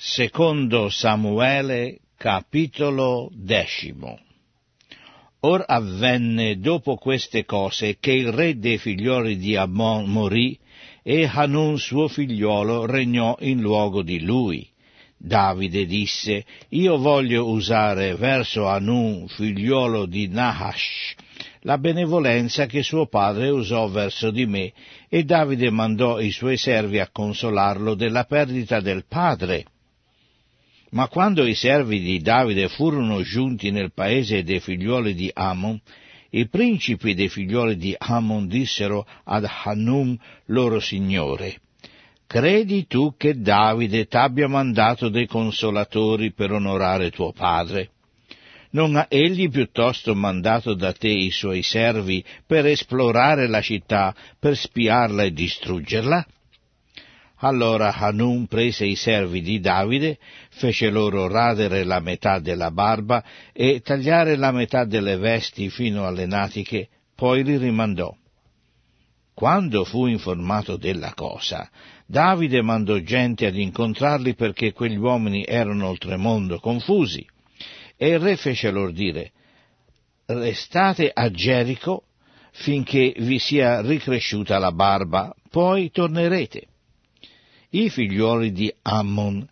Secondo Samuele, capitolo 10. Or avvenne dopo queste cose che il re dei figlioli di Ammon morì, e Hanun suo figliolo regnò in luogo di lui. Davide disse: Io voglio usare verso Hanun, figliolo di Nahash, la benevolenza che suo padre usò verso di me, e Davide mandò i suoi servi a consolarlo della perdita del padre. Ma quando i servi di Davide furono giunti nel paese dei figlioli di Ammon, i principi dei figlioli di Ammon dissero ad Hanun, loro signore: Credi tu che Davide t'abbia mandato dei consolatori per onorare tuo padre? Non ha egli piuttosto mandato da te i suoi servi per esplorare la città, per spiarla e distruggerla? Allora Hanun prese i servi di Davide, fece loro radere la metà della barba e tagliare la metà delle vesti fino alle natiche, poi li rimandò. Quando fu informato della cosa, Davide mandò gente ad incontrarli perché quegli uomini erano oltremondo confusi, e il re fece loro dire: Restate a Gerico finché vi sia ricresciuta la barba, poi tornerete. I figlioli di Ammon,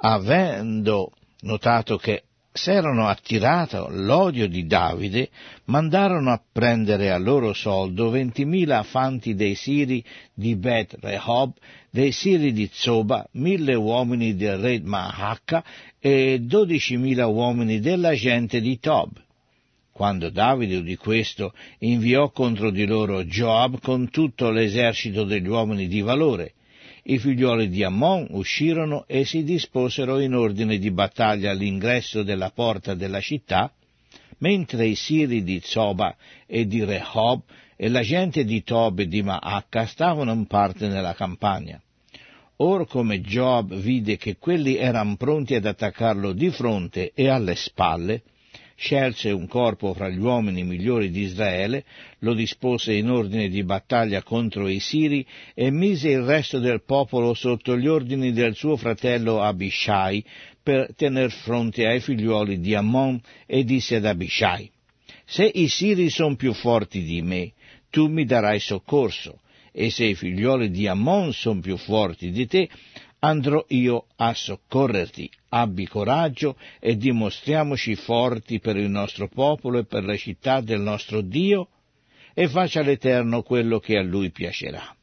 avendo notato che s'erano attirato l'odio di Davide, mandarono a prendere a loro soldo 20.000 fanti dei siri di Bet Rehob, dei siri di Zoba, 1.000 uomini del re Maacca e 12.000 uomini della gente di Tob. Quando Davide udì questo, inviò contro di loro Joab con tutto l'esercito degli uomini di valore. I figlioli di Ammon uscirono e si disposero in ordine di battaglia all'ingresso della porta della città, mentre i siri di Zoba e di Rehob e la gente di Tob e di Maacca stavano in parte nella campagna. Or come Joab vide che quelli erano pronti ad attaccarlo di fronte e alle spalle, scelse un corpo fra gli uomini migliori di Israele, lo dispose in ordine di battaglia contro i siri e mise il resto del popolo sotto gli ordini del suo fratello Abishai per tener fronte ai figliuoli di Ammon, e disse ad Abishai: Se i siri sono più forti di me, tu mi darai soccorso, e se i figliuoli di Ammon sono più forti di te, andrò io a soccorrerti. Abbi coraggio e dimostriamoci forti per il nostro popolo e per le città del nostro Dio, e faccia l'Eterno quello che a lui piacerà.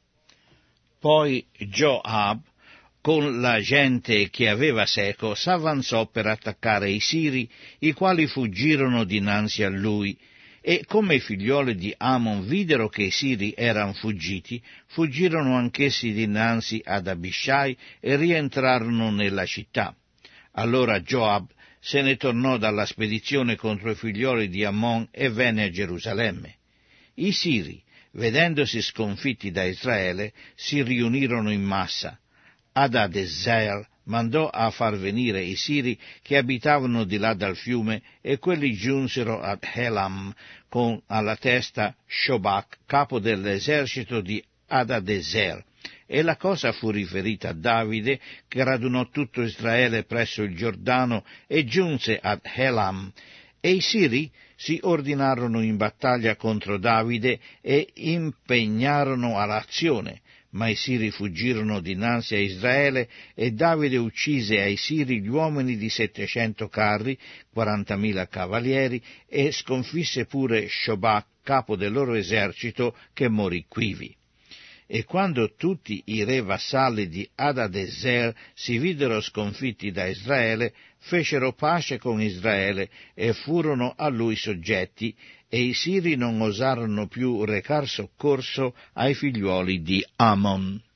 Poi Joab, con la gente che aveva seco, s'avanzò per attaccare i siri, i quali fuggirono dinanzi a lui, e come i figlioli di Ammon videro che i siri erano fuggiti, fuggirono anch'essi dinanzi ad Abishai e rientrarono nella città. Allora Joab se ne tornò dalla spedizione contro i figlioli di Ammon e venne a Gerusalemme. I siri, vedendosi sconfitti da Israele, si riunirono in massa. Adadezer mandò a far venire i siri che abitavano di là dal fiume, e quelli giunsero ad Helam con alla testa Shobak, capo dell'esercito di Adadezer. E la cosa fu riferita a Davide, che radunò tutto Israele presso il Giordano e giunse ad Helam. E i siri si ordinarono in battaglia contro Davide e impegnarono all'azione. Ma i siri fuggirono dinanzi a Israele, e Davide uccise ai siri gli uomini di 700 carri, 40.000 cavalieri, e sconfisse pure Shobak, capo del loro esercito, che morì quivi. E quando tutti i re vassalli di Adadezer si videro sconfitti da Israele, fecero pace con Israele e furono a lui soggetti, e i siri non osarono più recar soccorso ai figliuoli di Ammon.